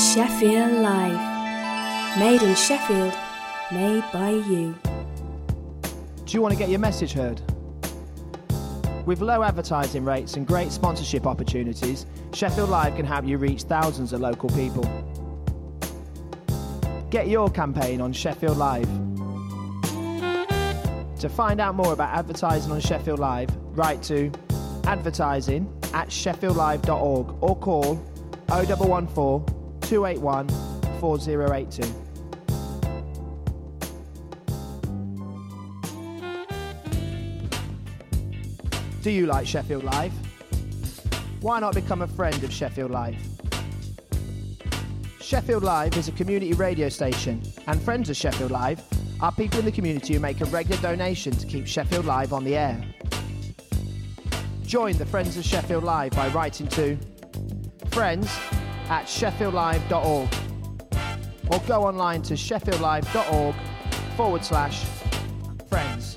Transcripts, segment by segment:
Sheffield Live. Made in Sheffield, made by you. Do you want to get your message heard? With low advertising rates and great sponsorship opportunities, Sheffield Live can help you reach thousands of local people. Get your campaign on Sheffield Live. To find out more about advertising on Sheffield Live, write to advertising@sheffieldlive.org or call 0114 281 4082. Do you like Sheffield Live? Why not become a friend of Sheffield Live? Sheffield Live is a community radio station, and friends of Sheffield Live are people in the community who make a regular donation to keep Sheffield Live on the air. Join the Friends of Sheffield Live by writing to friends@sheffieldlive.org or go online to sheffieldlive.org/friends.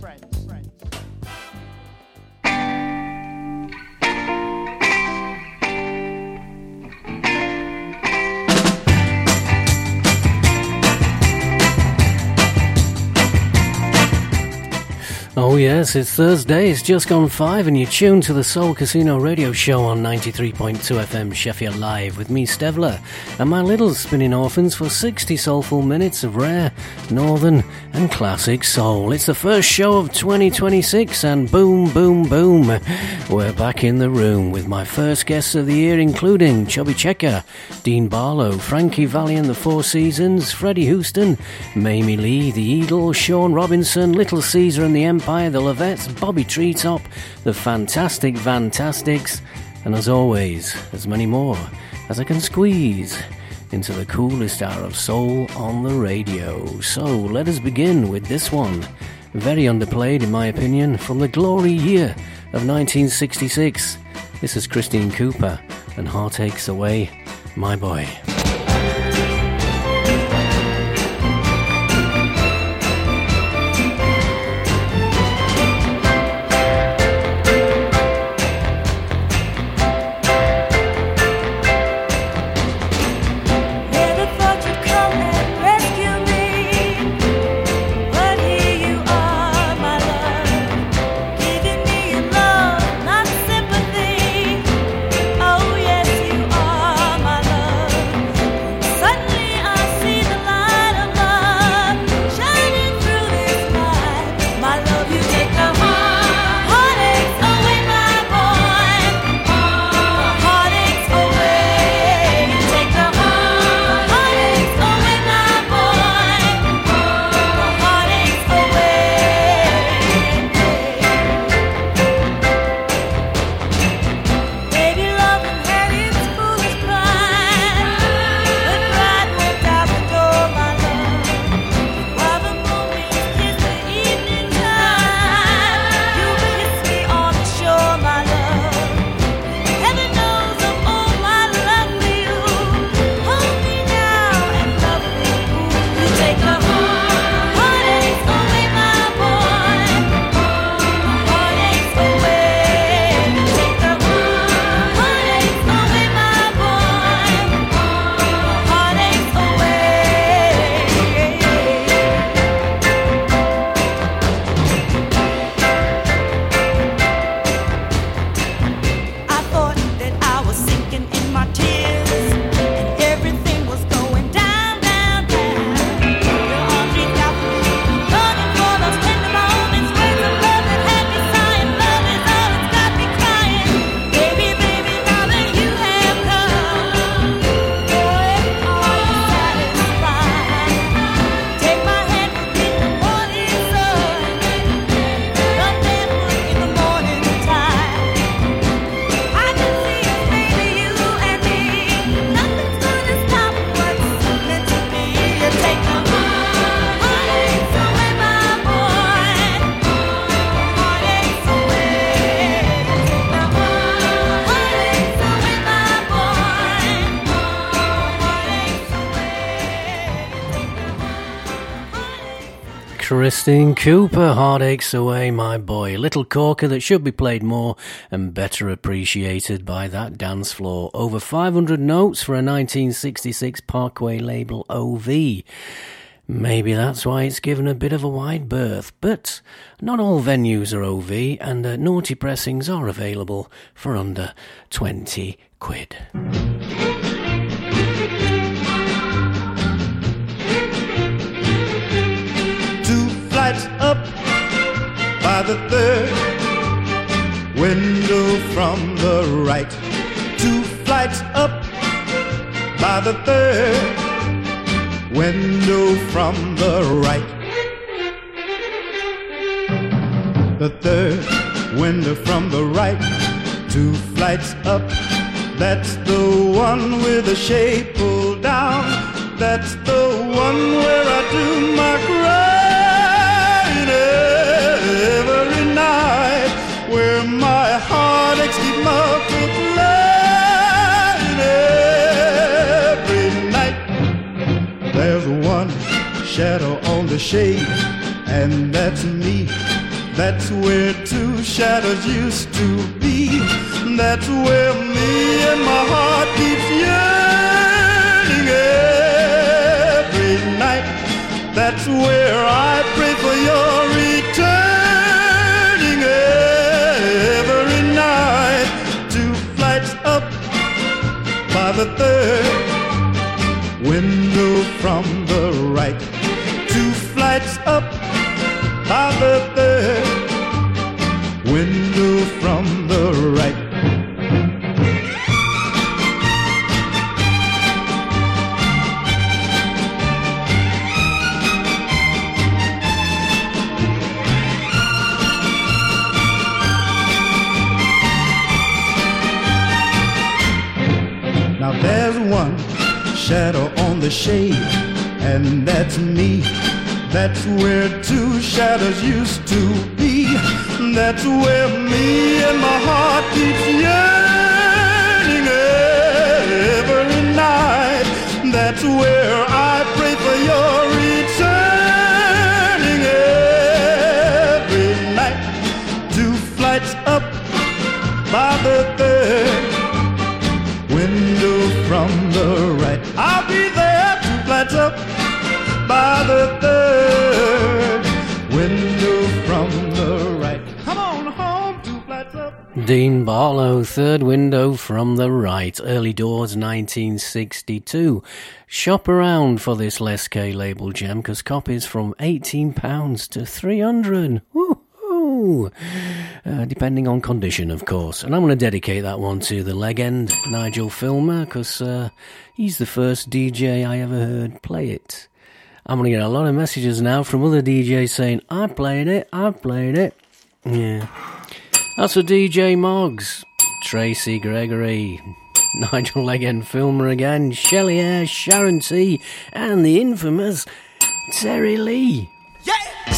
Oh yes, it's Thursday, it's just gone 5 and you're tuned to the Soul Casino radio show on 93.2 FM Sheffield Live with me, Stevler, and my little spinning orphans for 60 soulful minutes of rare, northern and classic soul. It's the first show of 2026 and boom, boom, boom, we're back in the room with my first guests of the year, including Chubby Checker, Dean Barlow, Frankie Valli and the Four Seasons, Freddie Houston, Mamie Lee, The Eagle, Sean Robinson, Little Caesar and the Empire, the Lovettes, Bobby Treetop, the Fantastic Fantastics, and as always, as many more as I can squeeze into the coolest hour of soul on the radio. So let us begin with this one, very underplayed in my opinion, from the glory year of 1966. This is Christine Cooper and Heartaches Away, My Boy. Oh yes, you are my love. Christine Cooper, Heartaches Away, my boy. Little corker that should be played more and better appreciated by that dance floor. Over 500 notes for a 1966 Parkway label OV. Maybe that's why it's given a bit of a wide berth, but not all venues are OV, and naughty pressings are available for under 20 quid. 2 flights up by the 3rd window from the right. 2 flights up by the 3rd window from the right. The 3rd window from the right. 2 flights up. That's the one with the shade pulled down. That's the one where I do my crying every night, where my heartaches keep multiplying every night. There's one shadow on the shade, and that's me. That's where 2 shadows used to be. That's where me and my heart keeps yearning every night. That's where I pray for your returning every night. 2 flights up by the 3rd window from the right. 2 flights up by the 3rd window from the right. Now there's one shadow on the shade, and that's me. That's where 2 shadows used to be. That's where me and my heart keeps yearning every night. That's where I pray for your returning every night. 2 flights up by the 3rd window from the right. I'll be there. 2 flights up by the 3rd window from the right. Come on home, 2 flights up. Dean Barlow, 3rd window from the right. Early doors, 1962. Shop around for this Les K label gem, because copies from £18 to £300. Woo-hoo! Depending on condition, of course. And I'm going to dedicate that one to the legend, Nigel Filmer, because he's the first DJ I ever heard play it. I'm going to get a lot of messages now from other DJs saying, I played it. Yeah. That's a DJ Moggs, Tracy Gregory, Nigel Legend Filmer again, Shelley Ayre, Sharon T, and the infamous Terry Lee. Yeah!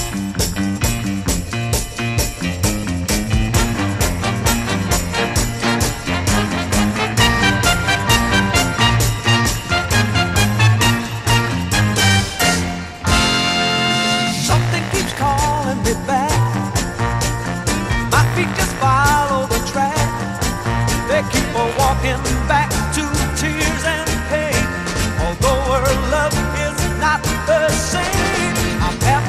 Back to tears and pain. Although our love is not the same, I'm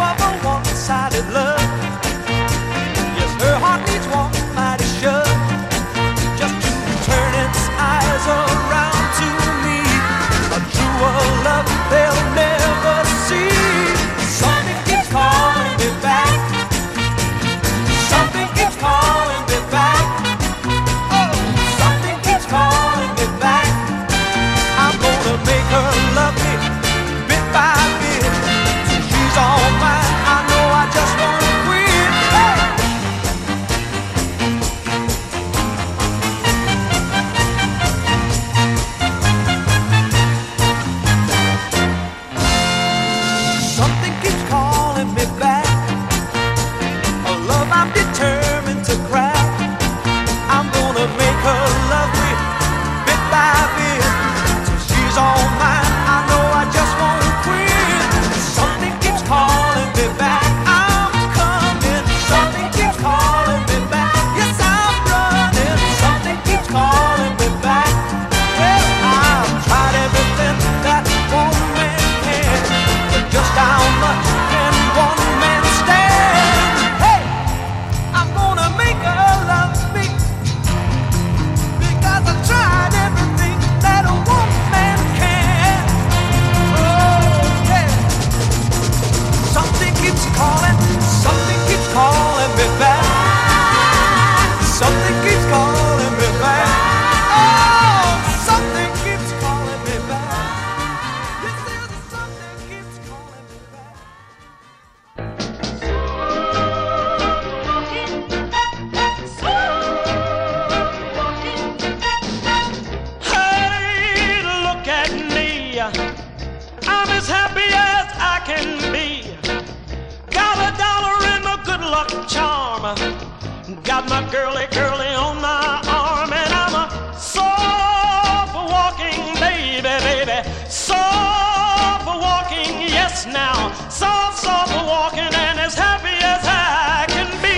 I'm as happy as I can be. Got $1 in a good luck charm. Got my girly on my arm, and I'm a soft walking baby. Soft walking, yes now. Soft walking, and as happy as I can be.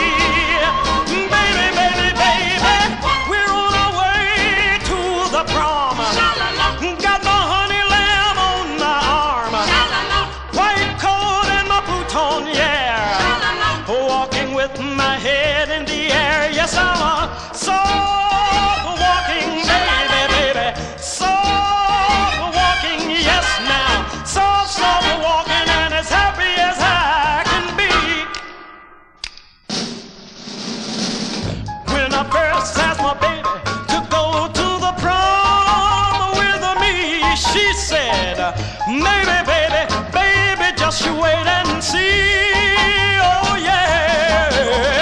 Baby, we're on our way to the prom. Got my honey lamb on my arm. White coat and my boots on, yeah. Walking with my head in the air. Yes, I'm a soft walking baby. Soft walking, yes now. Soft walking, and as happy as I can be. When I first asked my baby to go to the prom with me, she said, baby, just you wait and see. Oh yeah.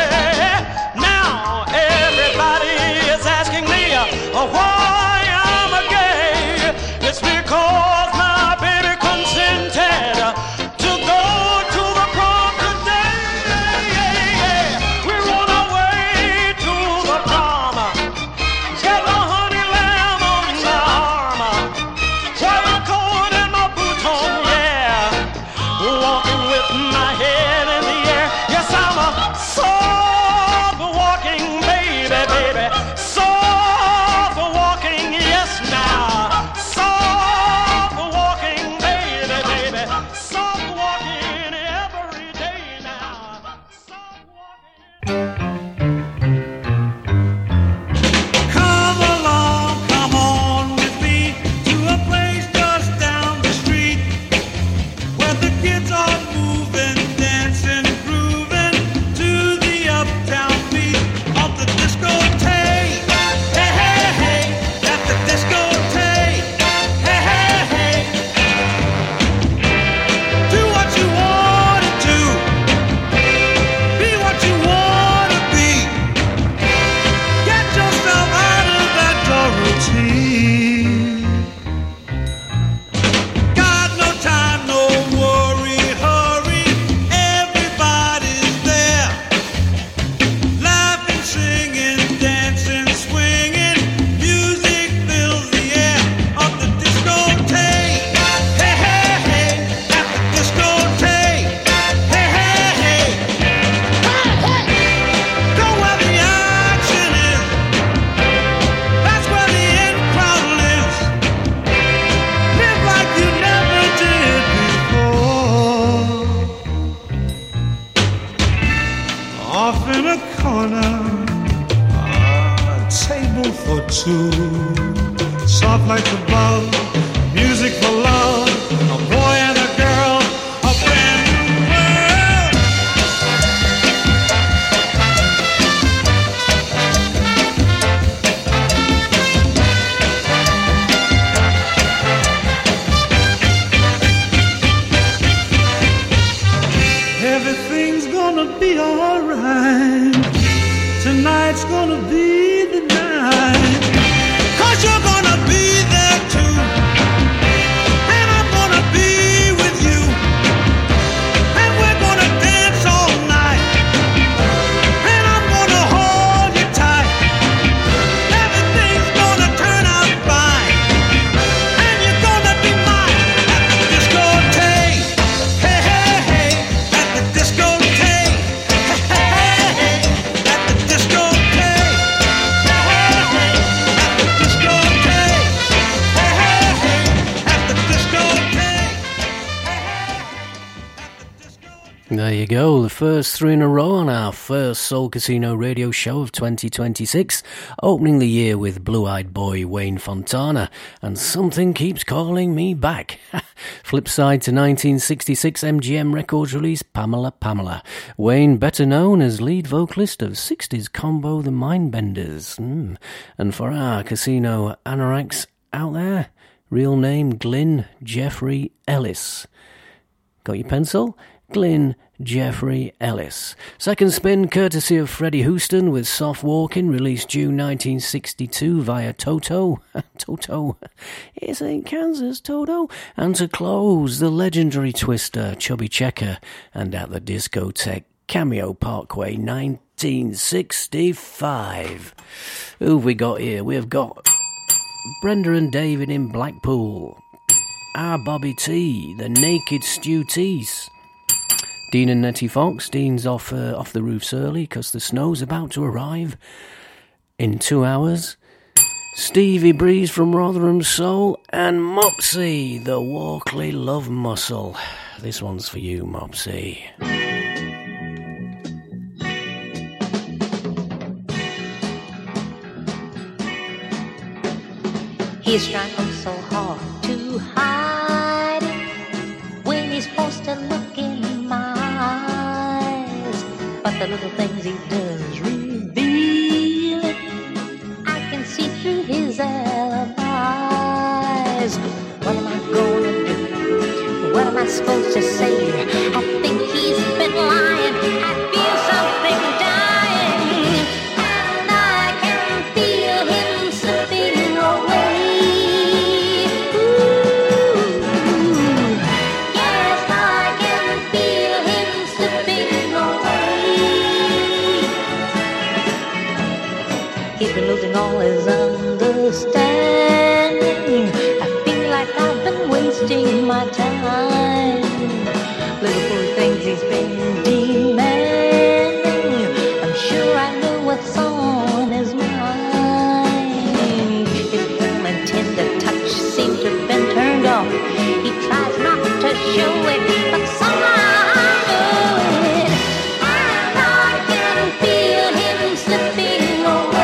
Now everybody is asking me why I'm gay. It's because my baby consented to go to the prom today. We're on our way to the prom. Got my honey lamb on my arm. White coat and my boots on, yeah. Walking with my head in the air. Yes, I'm a soft walking baby. Soft walking, yes now. Soft walking baby. Soft walking every day now. Soft walking. Come along, come on with me to a place just down the street where the kids are moving, dancing, grooving to the uptown beat of the discotheque. Hey, hey, hey, at the discotheque. Hey, hey, hey. Do what you want to do. Be what you want to be. Get yourself out of that routine. Got no time, no worry, hurry. Everybody's there. Laughing, singing, dancing, swinging. Music fills the air of the discotheque. Hey, hey, hey, at the discotheque. Hey, hey, hey. Go where the action is. That's where the in crowd lives. Live like you never did before. Off in a corner, a table for two. Soft like the bug, music for love. A boy and a girl, a brand new world. Everything's gonna be alright. Tonight's gonna be the night. 'Cause you're gonna be there too. And I'm gonna be with you. And we're gonna dance all night. And I'm gonna hold you tight. Everything's gonna turn out fine. And you're gonna be mine at the discotheque. Hey, hey, hey, at the discotheque. Hey, hey, hey, at the discotheque. Hey, hey, hey, at the discotheque. Hey, hey, hey, at the discotheque. There you go, the first three in a row on our first Soul Casino radio show of 2026, opening the year with Blue-Eyed Boy Wayne Fontana and Something Keeps Calling Me Back. Flip side to 1966 MGM Records release Pamela. Wayne, better known as lead vocalist of 60s combo The Mindbenders. And for our casino anoraks out there, real name Glyn Jeffrey Ellis. Got your pencil? Glyn Jeffrey Ellis. Second spin courtesy of Freddie Houston with Soft Walking, released June 1962 via Toto. Toto. It's in Kansas, Toto. And to close, the legendary Twister, Chubby Checker, and At the Discotheque, Cameo Parkway, 1965. Who've we got here? We've got Brenda and David in Blackpool. Our Bobby T, the Naked Stew Tease. Dean and Nettie Fox. Dean's off the roofs early because the snow's about to arrive in 2 hours. Stevie Breeze from Rotherham Soul, and Mopsy, the Walkley Love Muscle. This one's for you, Mopsy. He's trying so hard to hide it when he's forced to look in my eyes. But the little things he does reveal it. I can see through his alibis. What am I gonna do? What am I supposed to say? I think he's been lying. I feel something dying, and I can feel him slipping away. He's been losing all his understanding. I feel like I've been wasting my time. Little foolish things he's been demanding. I'm sure I know what's on his mind. His warm and tender touch seems to have been turned off. He tries not to show it, but somehow I know it. And I can feel him slipping away.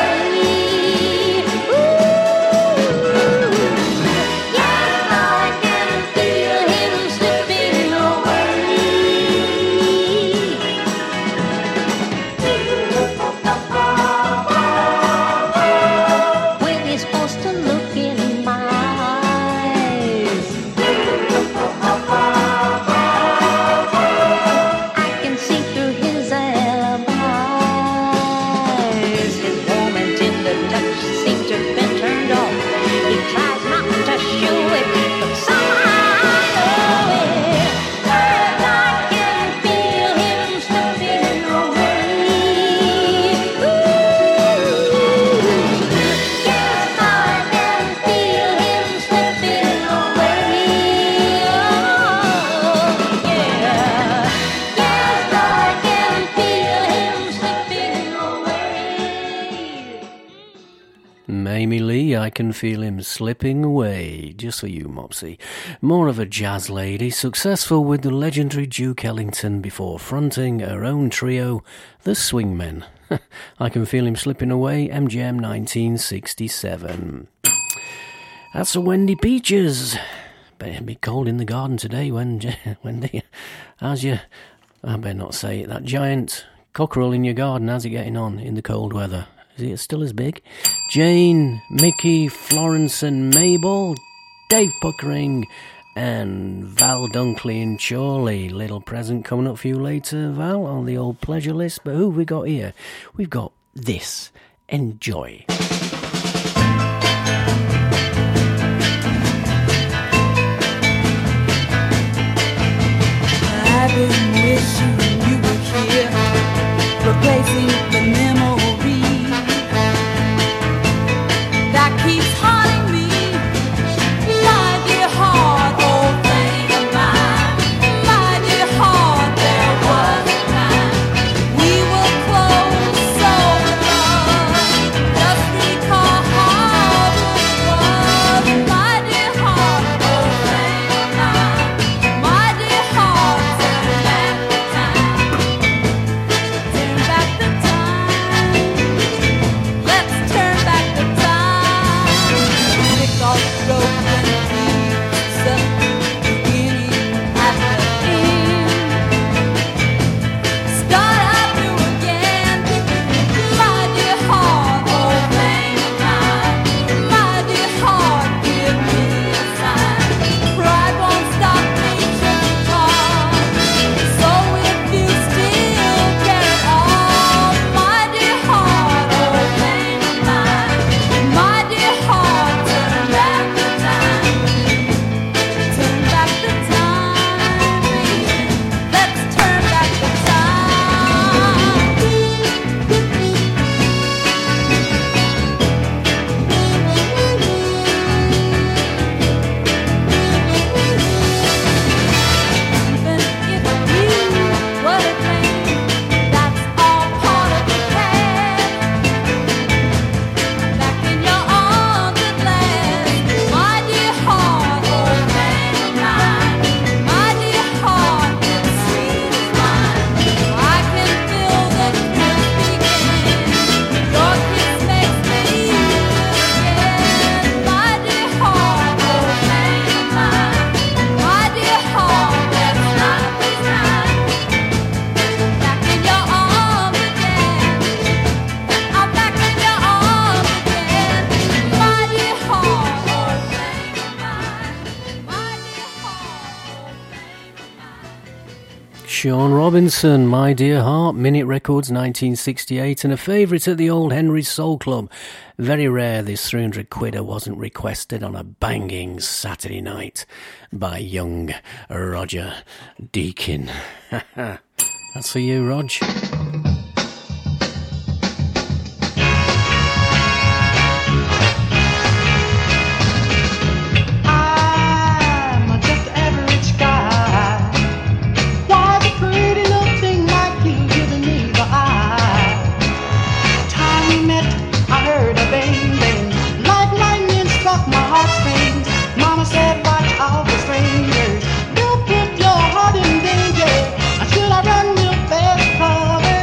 I can feel him slipping away. Just for you, Mopsy. More of a jazz lady, successful with the legendary Duke Ellington before fronting her own trio, the Swingmen. I can feel him slipping away, MGM 1967. That's a Wendy Peaches. But it'll be cold in the garden today, Wendy. How's your... I better not say it. That giant cockerel in your garden, how's it getting on in the cold weather? Is it still as big? Jane, Mickey, Florence and Mabel, Dave Puckering and Val Dunkley and Chorley. Little present coming up for you later, Val, on the old pleasure list. But who have we got here? We've got this. Enjoy. I've been wishing you were here, replacing the memory that keeps haunting me. My dear heart, old thing of mine. My dear heart, there was a time we were close, so in love, just Sean Robinson, My Dear Heart, Minute Records 1968, and a favourite at the Old Henry's Soul Club. Very rare this 300 quidder wasn't requested on a banging Saturday night by young Roger Deakin. That's for you, Rog. Strangers, don't put your heart in danger. Should I run real fast?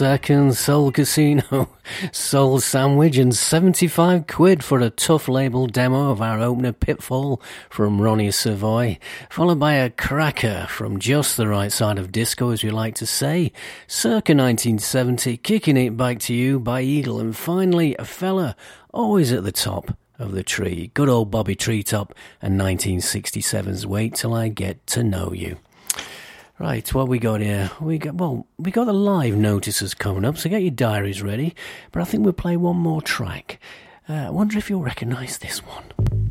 second, Soul Casino, Soul Sandwich, and 75 quid for a Tough Label demo of our opener Pitfall from Ronnie Savoy, followed by a cracker from Just the Right Side of Disco, as we like to say, circa 1970, Kicking It Back to You by Eagle, and finally a fella always at the top of the tree, good old Bobby Treetop and 1967's Wait Till I Get to Know You. Right, what we got here? We got the live notices coming up, so get your diaries ready. But I think we'll play one more track. I wonder if you'll recognise this one.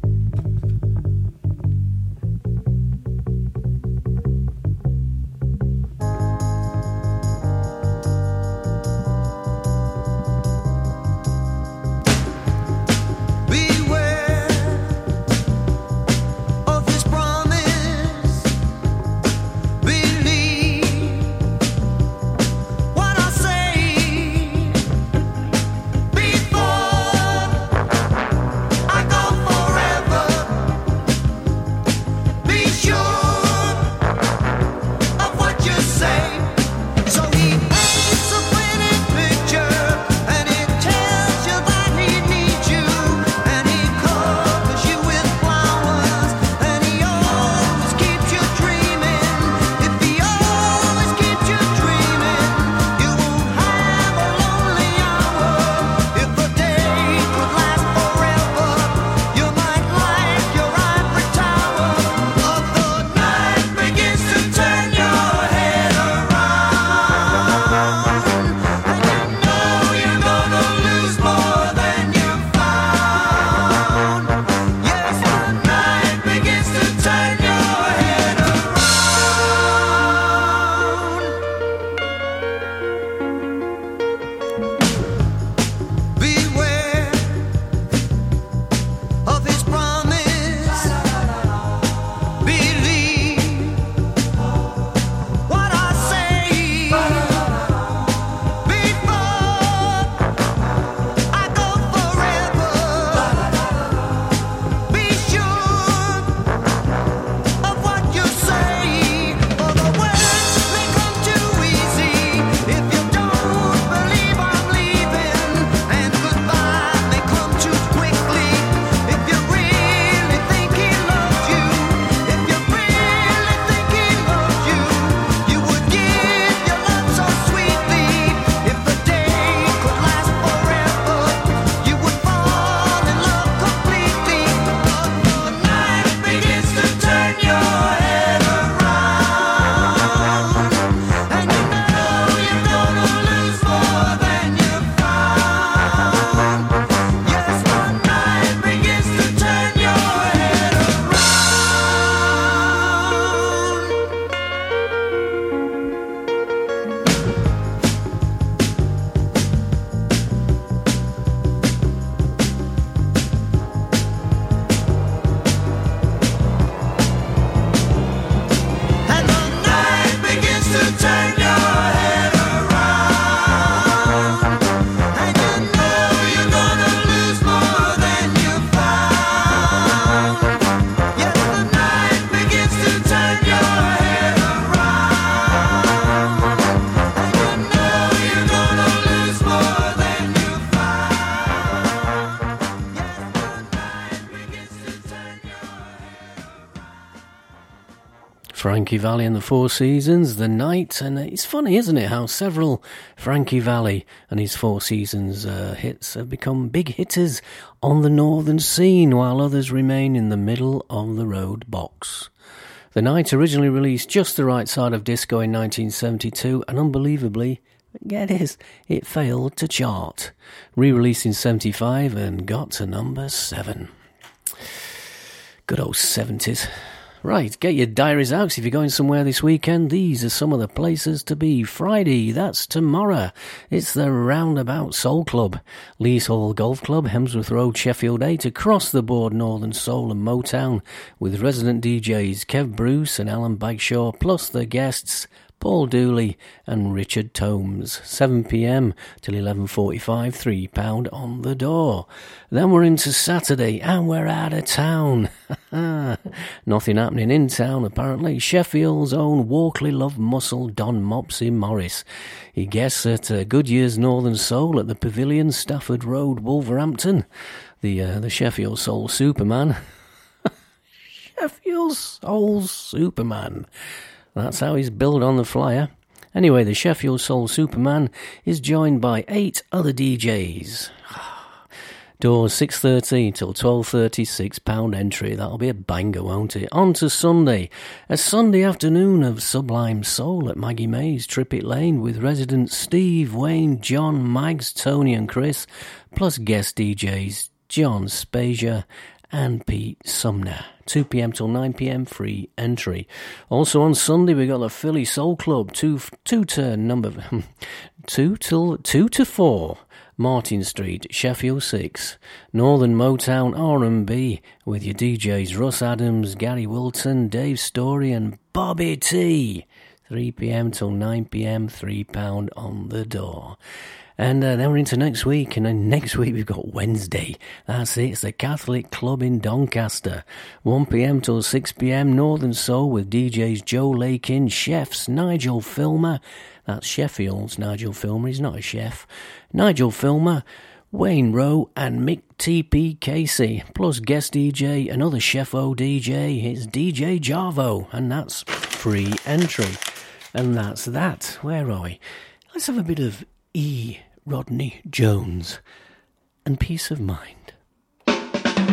Frankie Valli and the Four Seasons, The Night, and it's funny, isn't it, how several Frankie Valli and his Four Seasons hits have become big hitters on the northern scene, while others remain in the middle-of-the-road box. The Night originally released Just the Right Side of Disco in 1972, and unbelievably, get this, it failed to chart. Re-released in 75 and got to number 7. Good old 70s. Right, get your diaries out if you're going somewhere this weekend. These are some of the places to be. Friday, that's tomorrow. It's the Roundabout Soul Club. Lees Hall Golf Club, Hemsworth Road, Sheffield 8. Across the board, Northern Soul and Motown, with resident DJs Kev Bruce and Alan Bagshaw, plus the guests Paul Dooley and Richard Tomes. 7 p.m. till 11:45, £3 on the door. Then we're into Saturday and we're out of town. Nothing happening in town apparently. Sheffield's own Walkley Love Muscle Don Mopsy Morris. He guests at Goodyear's Northern Soul at the Pavilion, Stafford Road, Wolverhampton. The Sheffield Soul Superman. Sheffield Soul Superman. That's how he's billed on the flyer. Anyway, the Sheffield Soul Superman is joined by 8 other DJs. Doors 6:30 till 12:30, £6 entry. That'll be a banger, won't it? On to Sunday. A Sunday afternoon of Sublime Soul at Maggie May's, Trippett Lane, with residents Steve, Wayne, John, Mags, Tony and Chris, plus guest DJs John Spazier and Pete Sumner. 2 p.m. till 9 p.m, free entry. Also on Sunday we got the Philly Soul Club, 2 to 4, Martin Street, Sheffield 6. Northern Motown R&B with your DJs Russ Adams, Gary Wilton, Dave Story and Bobby T. 3 p.m. till 9 p.m, £3 on the door. And then we're into next week, and then next week we've got Wednesday. That's it, it's the Catholic Club in Doncaster. 1 p.m. till 6 p.m, Northern Soul with DJs Joe Lakin, chefs Nigel Filmer. That's Sheffield's Nigel Filmer, he's not a chef. Nigel Filmer, Wayne Rowe and Mick T.P. Casey. Plus guest DJ, another Chef-O DJ, it's DJ Jarvo, and that's free entry. And that's that. Where are we? Let's have a bit of E. Rodney Jones and Peace of Mind. Yeah,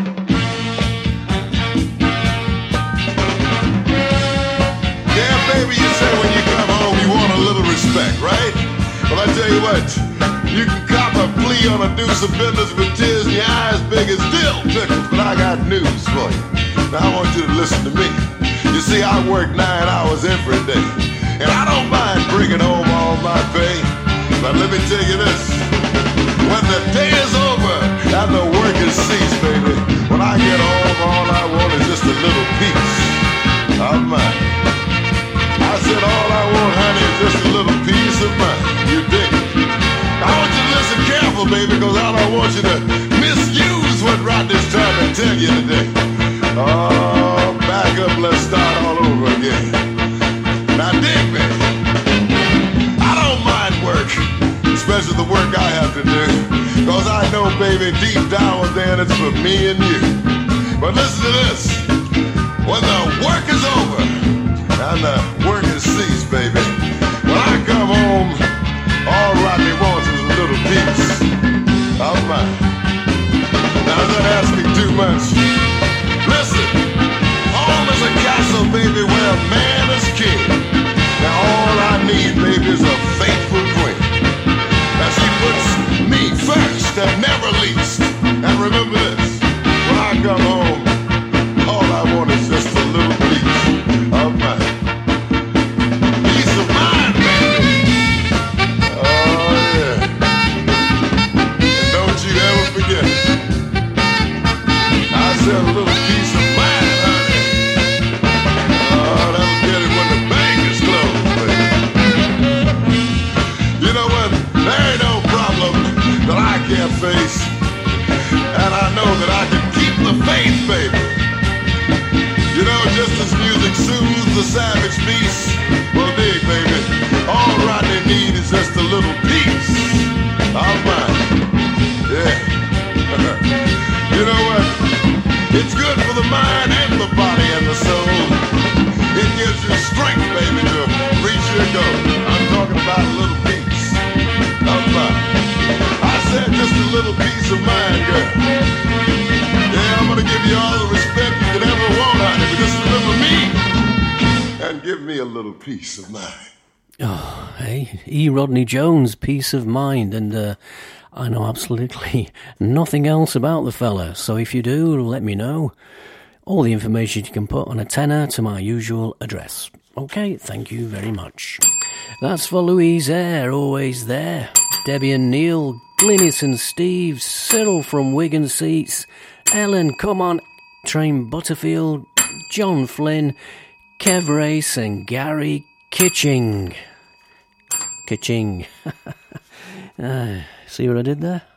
baby, you say when you come home you want a little respect, right? Well, I tell you what, you can cop a plea on a deuce of business with tears in your eyes big as dill pickles, but I got news for you. Now I want you to listen to me. You see, I work 9 hours every day, and I don't mind bringing home all my pay. But let me tell you this, when the day is over and the work is ceased, baby, when I get home, all I want is just a little piece of mind. I said all I want, honey, is just a little piece of mind. You dig it? I want you to listen careful, baby, because I don't want you to misuse what Rodney's trying to tell you today. Oh, back up, let's start all over again. Now dig me. Work, especially the work I have to do, cause I know, baby, deep down within it's for me and you. But listen to this, when the work is over and the work is ceased, baby, when I come home, all Rodney wants is a little piece of mine. Now I'm not asking too much. Listen, home is a castle, baby, where a man is king. Now all I need, baby, is a faithful queen. Now she puts me first and never least. And remember this, when I come home, all I want is just a little piece of mine. Piece of mind, baby. Oh yeah. And don't you ever forget it. I said a little piece of mind, honey. Oh, that'll get it when the bank is closed, baby. You know what? There ain't no problem that I can't face. And I know that I can keep the faith, baby. You know, just as music soothes the savage beast, well, dig, baby, all Rodney needs is just a little piece of mine. Yeah. You know what? It's good for the mind and the body and the soul. It gives you strength, baby, to reach your goal. I'm talking about a little piece of mine. I said just a little piece of mine, girl. Yeah, I'm gonna give you all the respect you could ever want, honey, but just remember me and give me a little piece of mind. Oh, hey, E. Rodney Jones, Peace of Mind, and I know absolutely nothing else about the fella, so if you do, let me know. All the information you can put on a tenner to my usual address. Okay, thank you very much. That's for Louise Eyre, always there. Debbie and Neil, Glynis and Steve, Cyril from Wigan Seats, Ellen, come on, Train Butterfield, John Flynn, Kev Race and Gary Kitching. Kitching. See what I did there?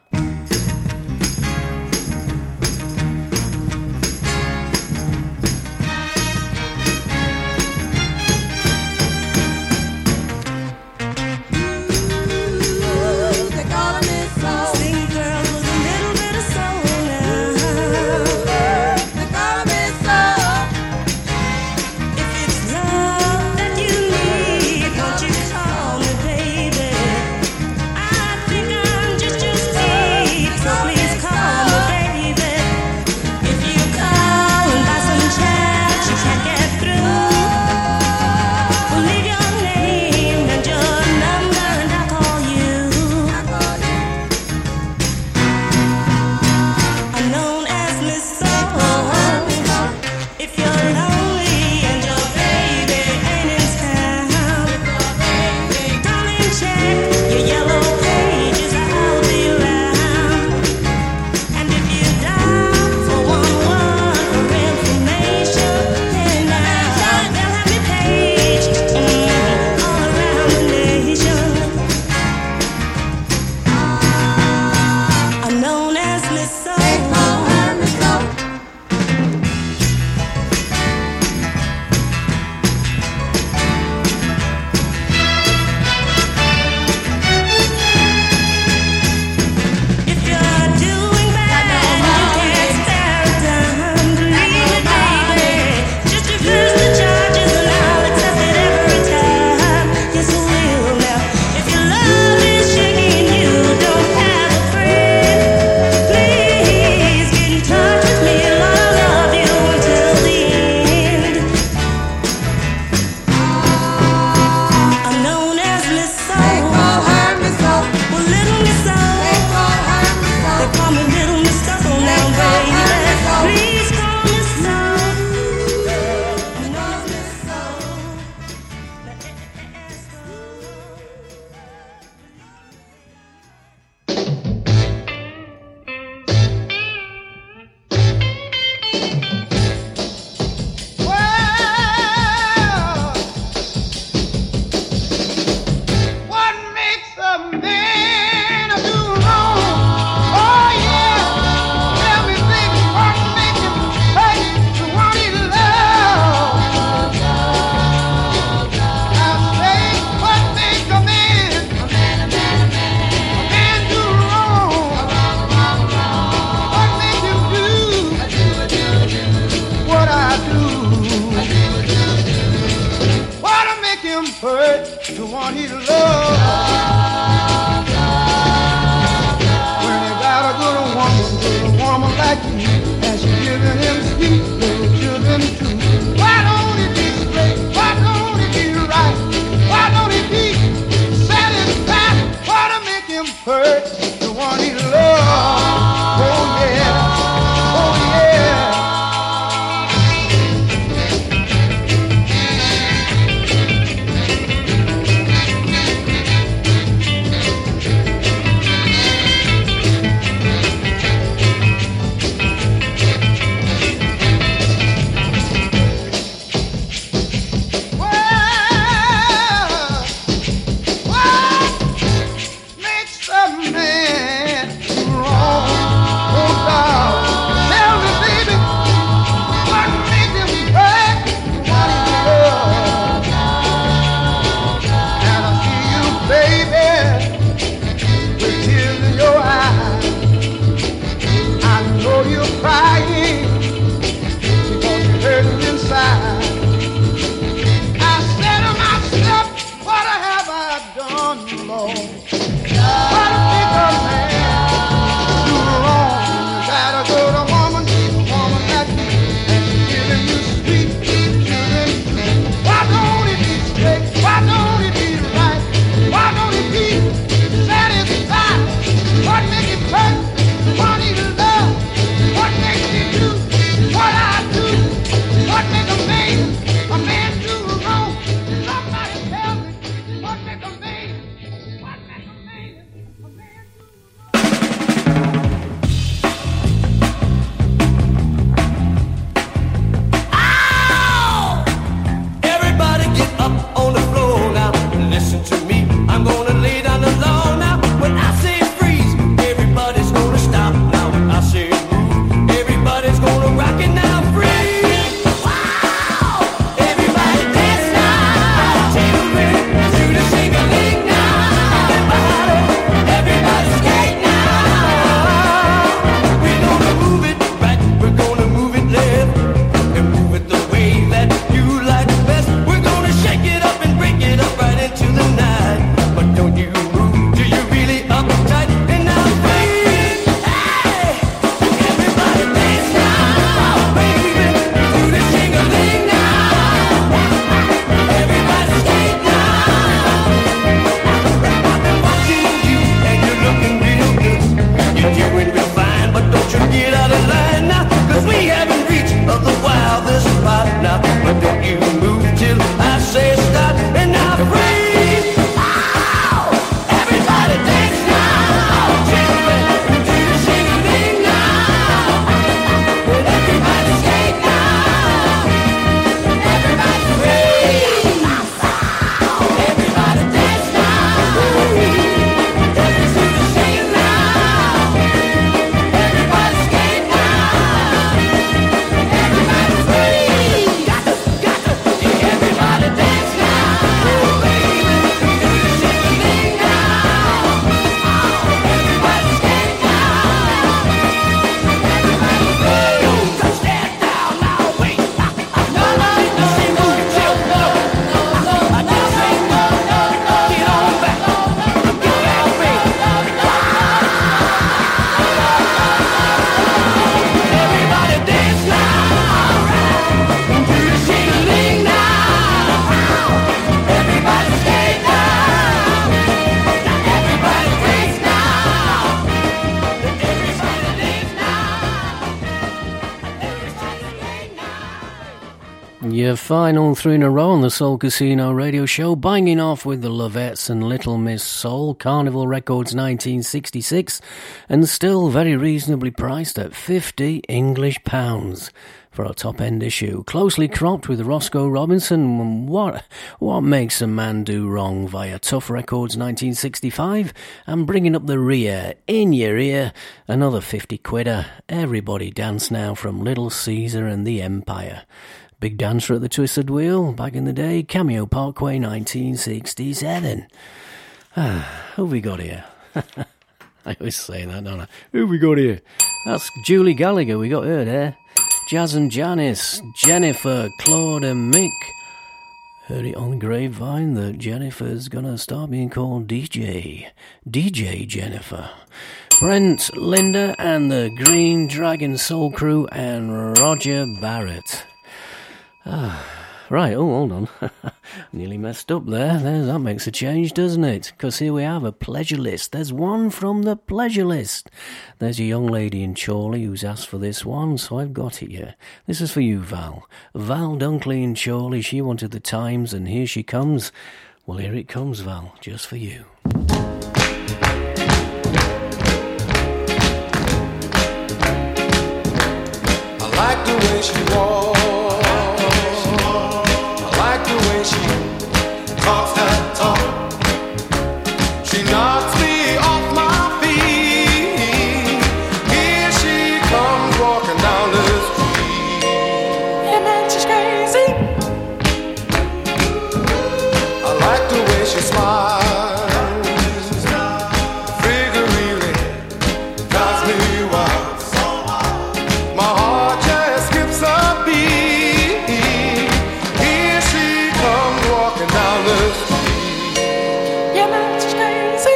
your final 3 in a row on the Soul Casino radio show, banging off with the Lovettes and Little Miss Soul, Carnival Records 1966, and still very reasonably priced at £50 English for a top-end issue. Closely cropped with Roscoe Robinson, What Makes a Man Do Wrong via Tough Records 1965, and bringing up the rear, In Your Ear, another 50 quidder. Everybody Dance Now from Little Caesar and the Empire. Big Dancer at the Twisted Wheel, back in the day, Cameo Parkway 1967. Who have we got here? I always say that, don't I? Who have we got here? That's Julie Gallagher, we got her there. Jazz and Janice, Jennifer, Claude and Mick. Heard it on the grapevine that Jennifer's gonna start being called DJ Jennifer. Brent, Linda and the Green Dragon Soul Crew and Roger Barrett. Right, hold on. Nearly messed up there. That makes a change, doesn't it? Because here we have a pleasure list. There's one from the pleasure list. There's a young lady in Chorley who's asked for this one, so I've got it here. This is for you, Val. Val Dunkley in Chorley, she wanted the Times, and here she comes. Well, here it comes, Val, just for you. I like the way she walks. Talks that talk. She knocks me off my feet. Here she comes walking down the street. Yeah, man, she's crazy. I like the way she smiles. Figure really drives me wild. My heart just skips a beat. Here she comes walking down the street. Yeah, man, she's crazy.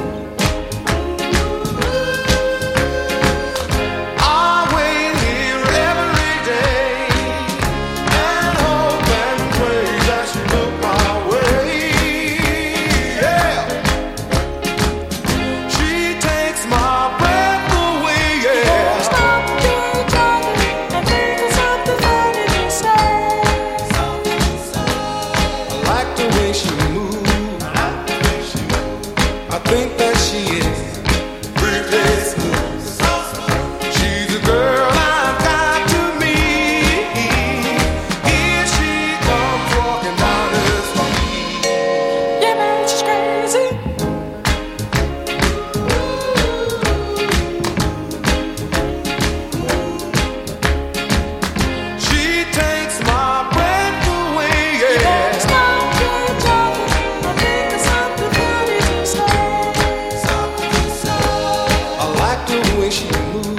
I wait here every day and hope and pray that she look my way. Yeah, she takes my breath away. Yeah, Stop your driving and think of something funny to say. I like the way she moves. I think that she is really smooth. She's a girl I've got to meet. Here she comes walking down the street. Yeah, man, she's crazy. She takes my breath away. Yeah, Stop your driving and think of something funny to say. I like the way she moves.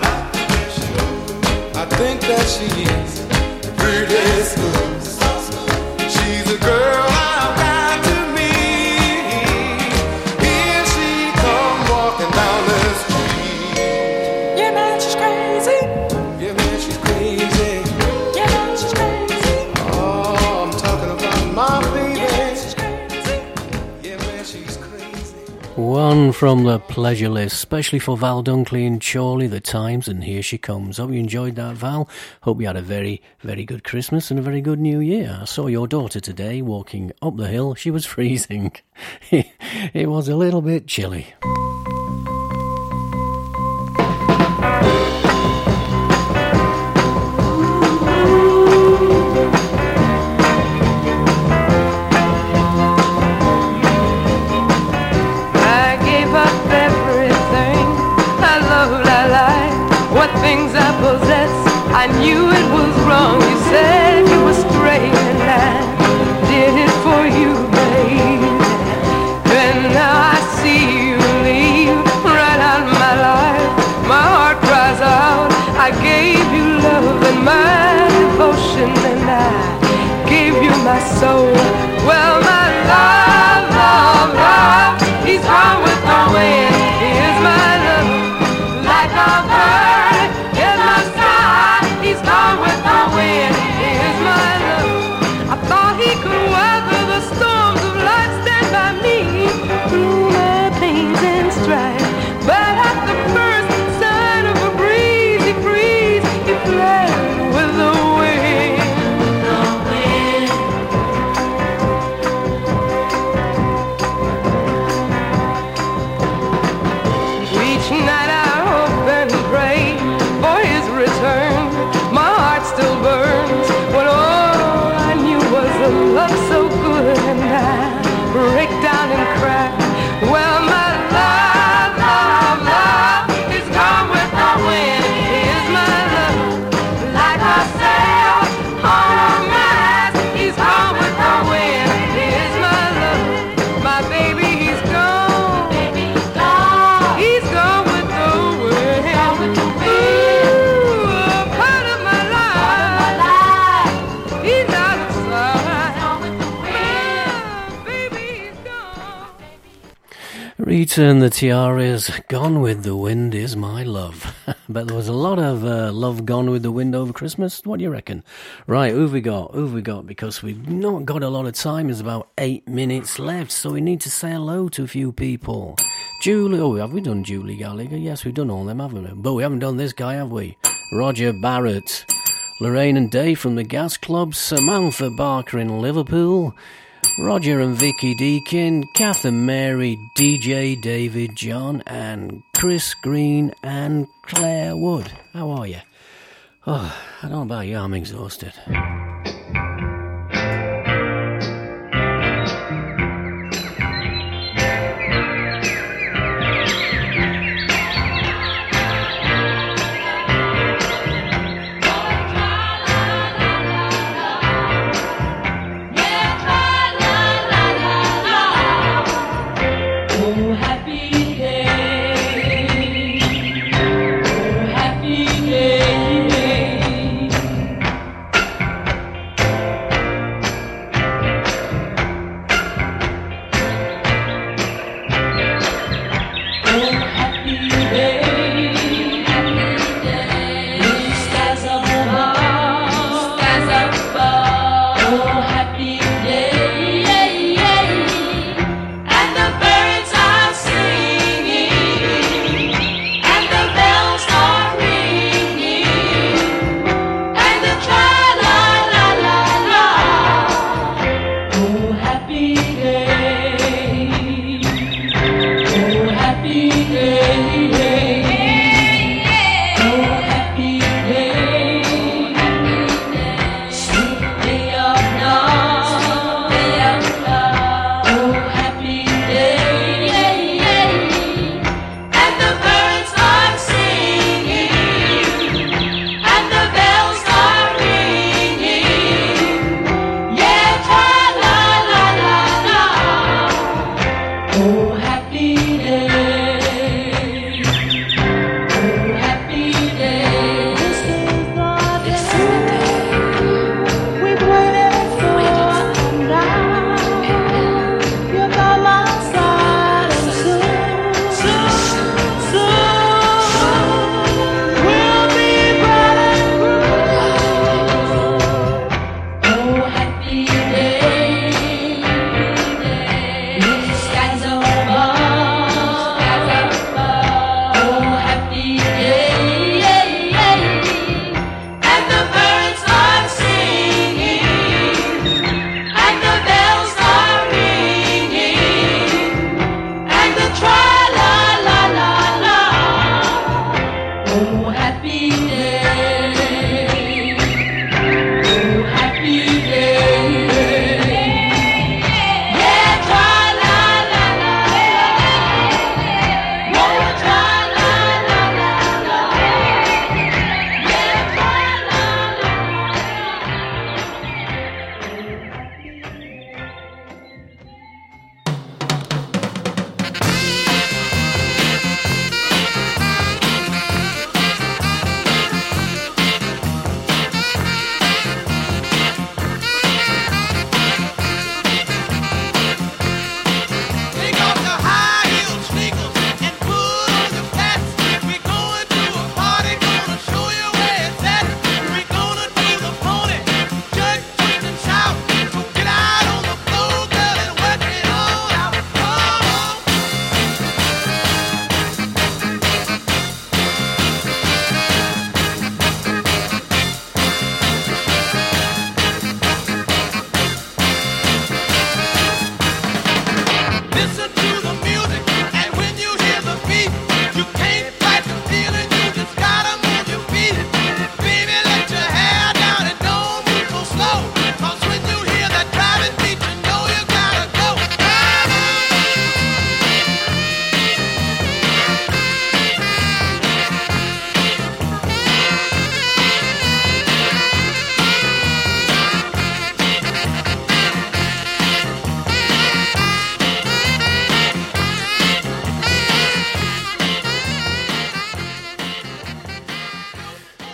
I think that she is really smooth. She's a girl I've got to meet. Here she comes walking down the street. Yeah, man, she's crazy. Yeah, man, she's crazy. Yeah, man, she's crazy. Oh, I'm talking about my baby. Yeah, man, she's crazy. Yeah, man, she's crazy. One from the pleasure list, especially for Val Dunkley in Chorley, the Times, and here she comes. Hope you enjoyed that, Val. Hope you had a very, very good Christmas and a very good New Year. I saw your daughter today walking up the hill. She was freezing. It was a little bit chilly. I gave up everything I loved, I lied. What things I possess, I knew it was wrong. You said you were straight and I did it for you, baby. And now I see you leave right out of my life. My heart cries out, I gave you love and my devotion, and I gave you my soul. Well, my love, love, love, he's gone with the wind. Here's my love, like a bird in the sky. He's gone with the wind. Here's my love. I thought he could weather the storms of life, stand by me through my pains and strife. But at the first sign of a breezy breeze, he fled with the wind. Return the Tiaras, Gone with the Wind is my love. But there was a lot of love gone with the wind over Christmas. What do you reckon? Right, who've we got? Because we've not got a lot of time. There's about 8 minutes left, so we need to say hello to a few people. Julie, oh, have we done Julie Gallagher? Yes, we've done all them, haven't we? But we haven't done this guy, have we? Roger Barrett, Lorraine and Dave from the Gas Club, Samantha Barker in Liverpool, Roger and Vicky Deakin, Kath and Mary, DJ David John, and Chris Green and Claire Wood. How are you? Oh, I don't know about you, I'm exhausted.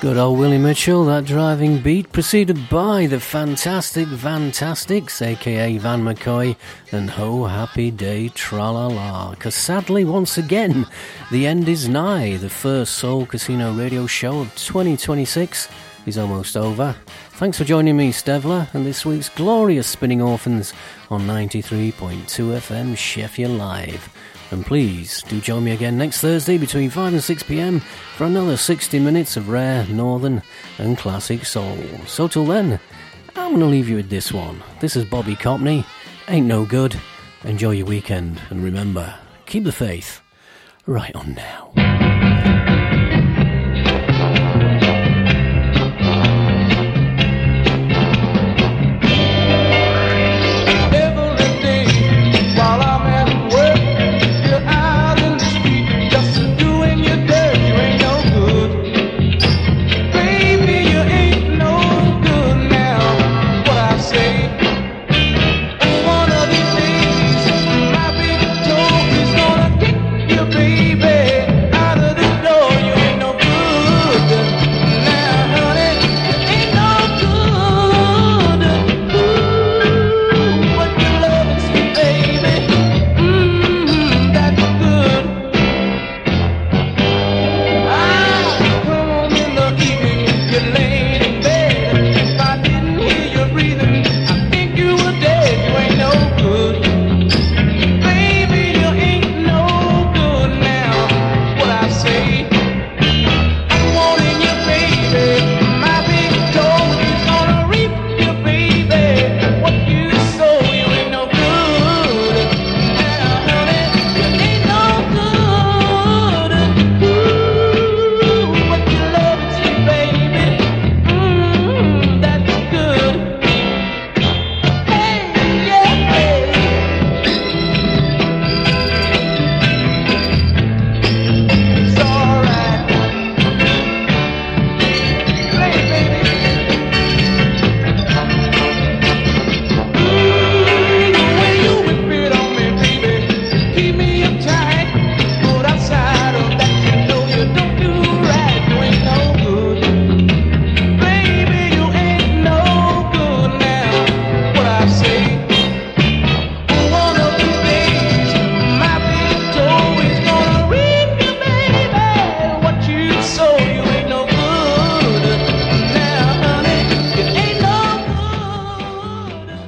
Good old Willie Mitchell, that driving beat, preceded by the fantastic Fantastics, aka Van McCoy, and Ho Happy Day Tra-La-La. Because sadly, once again, the end is nigh. The first Soul Casino radio show of 2026 is almost over. Thanks for joining me, Stevler, and this week's glorious Spinning Orphans on 93.2 FM Sheffield Live. And please do join me again next Thursday between 5 and 6 p.m. for another 60 minutes of rare, northern and classic soul. So till then, I'm going to leave you with this one. This is Bobby Copney. Ain't No Good. Enjoy your weekend, and remember, keep the faith. Right on now.